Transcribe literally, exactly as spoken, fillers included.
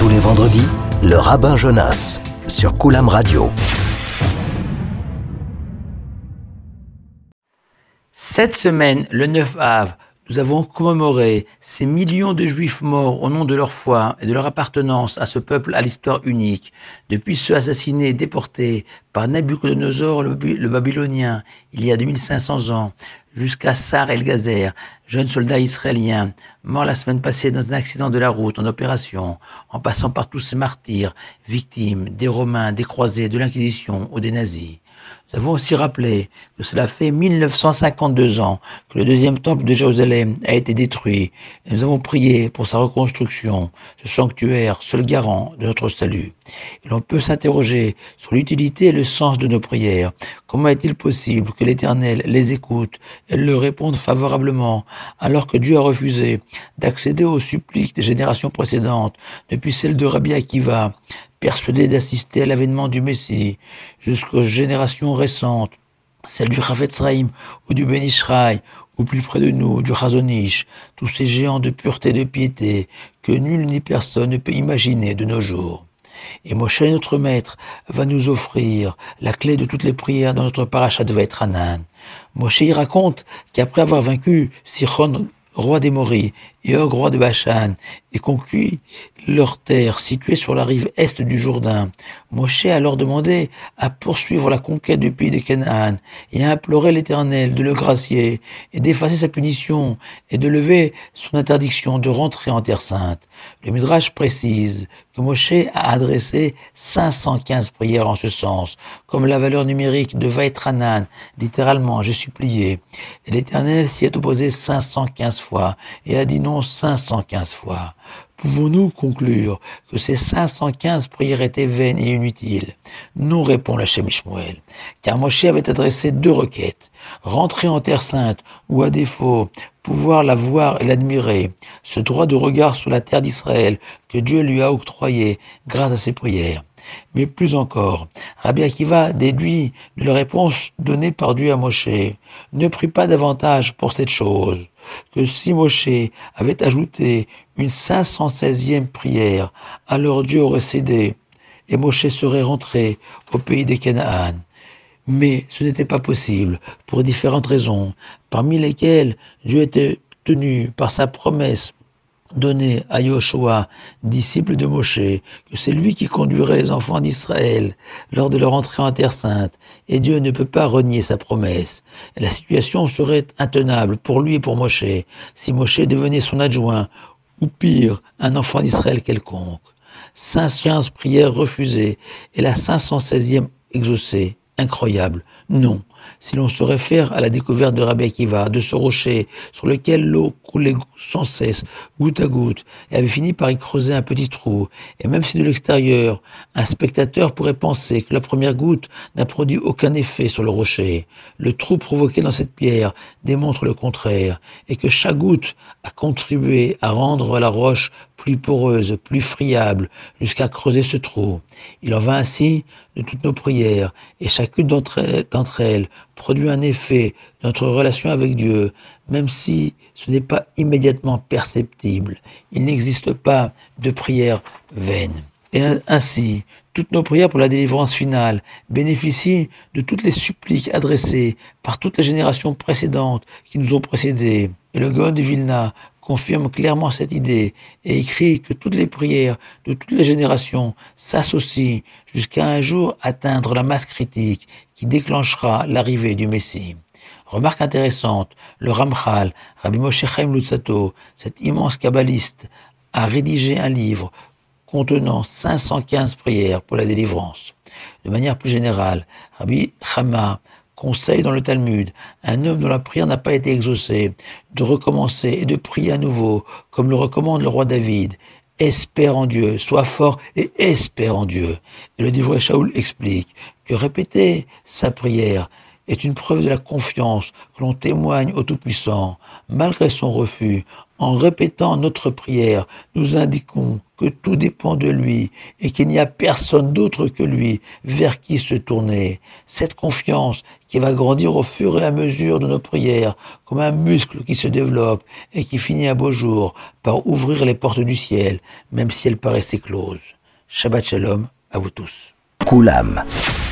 Tous les vendredis, le rabbin Jonas sur Koulam Radio. Cette semaine, le neuf Av, nous avons commémoré ces millions de Juifs morts au nom de leur foi et de leur appartenance à ce peuple à l'histoire unique, depuis ceux assassinés et déportés par Nabuchodonosor le, le Babylonien il y a deux mille cinq cents ans, jusqu'à Sar el-Gazer, jeune soldat israélien, mort la semaine passée dans un accident de la route en opération, en passant par tous ces martyrs, victimes des Romains, des croisés, de l'Inquisition ou des nazis. Nous avons aussi rappelé que cela fait mille neuf cent cinquante-deux ans que le deuxième temple de Jérusalem a été détruit et nous avons prié pour sa reconstruction, ce sanctuaire, seul garant de notre salut. Et l'on peut s'interroger sur l'utilité et le sens de nos prières. Comment est-il possible que l'Éternel les écoute et leur réponde favorablement alors que Dieu a refusé d'accéder aux suppliques des générations précédentes, depuis celle de Rabbi Akiva, persuadé d'assister à l'avènement du Messie, jusqu'aux générations récentes, celle du Chafetz Chaim ou du Ben Ish Chai, ou plus près de nous, du Chazon Ish, tous ces géants de pureté et de piété que nul ni personne ne peut imaginer de nos jours. Et Moshe, notre maître, va nous offrir la clé de toutes les prières dans notre parasha de Vaïtranan. Moshe y raconte qu'après avoir vaincu Sichon, roi d'Émorie, et Og, roi de Bashan, et conquis leur terre située sur la rive est du Jourdain, Moshe a alors demandé à poursuivre la conquête du pays de Canaan et a imploré l'Éternel de le gracier et d'effacer sa punition et de lever son interdiction de rentrer en terre sainte. Le Midrash précise que Moshe a adressé cinq cent quinze prières en ce sens, comme la valeur numérique de Vaïtranan, littéralement « j'ai supplié ». Et l'Éternel s'y est opposé cinq cent quinze fois et a dit non cinq cent quinze fois. Pouvons-nous conclure que ces cinq cent quinze prières étaient vaines et inutiles? Non, répond la Shem Shmuel, car Moshe avait adressé deux requêtes, rentrer en terre sainte ou à défaut, pouvoir la voir et l'admirer, ce droit de regard sur la terre d'Israël que Dieu lui a octroyé grâce à ses prières. Mais plus encore, Rabbi Akiva déduit de la réponse donnée par Dieu à Moshe, ne prie pas davantage pour cette chose, que si Moshe avait ajouté une cinq cent seizième prière, alors Dieu aurait cédé et Moshe serait rentré au pays des Canaan. Mais ce n'était pas possible pour différentes raisons, parmi lesquelles Dieu était tenu par sa promesse donnée à Yoshua, disciple de Moshe, que c'est lui qui conduirait les enfants d'Israël lors de leur entrée en terre sainte, et Dieu ne peut pas renier sa promesse. Et la situation serait intenable pour lui et pour Moshe, si Moshe devenait son adjoint, ou pire, un enfant d'Israël quelconque. cinq cent quinze prières refusées, et la cinq cent seizième exaucée. Incroyable. Non. Si l'on se réfère à la découverte de Rabbi Akiva, de ce rocher sur lequel l'eau coulait sans cesse, goutte à goutte, et avait fini par y creuser un petit trou, et même si de l'extérieur, un spectateur pourrait penser que la première goutte n'a produit aucun effet sur le rocher, le trou provoqué dans cette pierre démontre le contraire, et que chaque goutte a contribué à rendre la roche plus poreuse, plus friable, jusqu'à creuser ce trou. Il en va ainsi de toutes nos prières, et chacune d'entre elles, d'entre elles produit un effet dans notre relation avec Dieu, même si ce n'est pas immédiatement perceptible. Il n'existe pas de prière vaine. Et ainsi, toutes nos prières pour la délivrance finale bénéficient de toutes les suppliques adressées par toutes les générations précédentes qui nous ont précédés. Et le Gaon de Vilna confirme clairement cette idée et écrit que toutes les prières de toutes les générations s'associent jusqu'à un jour atteindre la masse critique qui déclenchera l'arrivée du Messie. Remarque intéressante, le Ramchal, Rabbi Moshe Chaim Luzzatto, cet immense kabbaliste, a rédigé un livre contenant cinq cent quinze prières pour la délivrance. De manière plus générale, Rabbi Chama conseille dans le Talmud un homme dont la prière n'a pas été exaucée de recommencer et de prier à nouveau, comme le recommande le roi David. Espère en Dieu, sois fort et espère en Dieu. Et le Divrei Shaul explique que répéter sa prière est une preuve de la confiance que l'on témoigne au Tout-Puissant. Malgré son refus, en répétant notre prière, nous indiquons que tout dépend de lui et qu'il n'y a personne d'autre que lui vers qui se tourner. Cette confiance qui va grandir au fur et à mesure de nos prières, comme un muscle qui se développe et qui finit un beau jour par ouvrir les portes du ciel, même si elles paraissaient closes. Shabbat Shalom à vous tous. Koulam.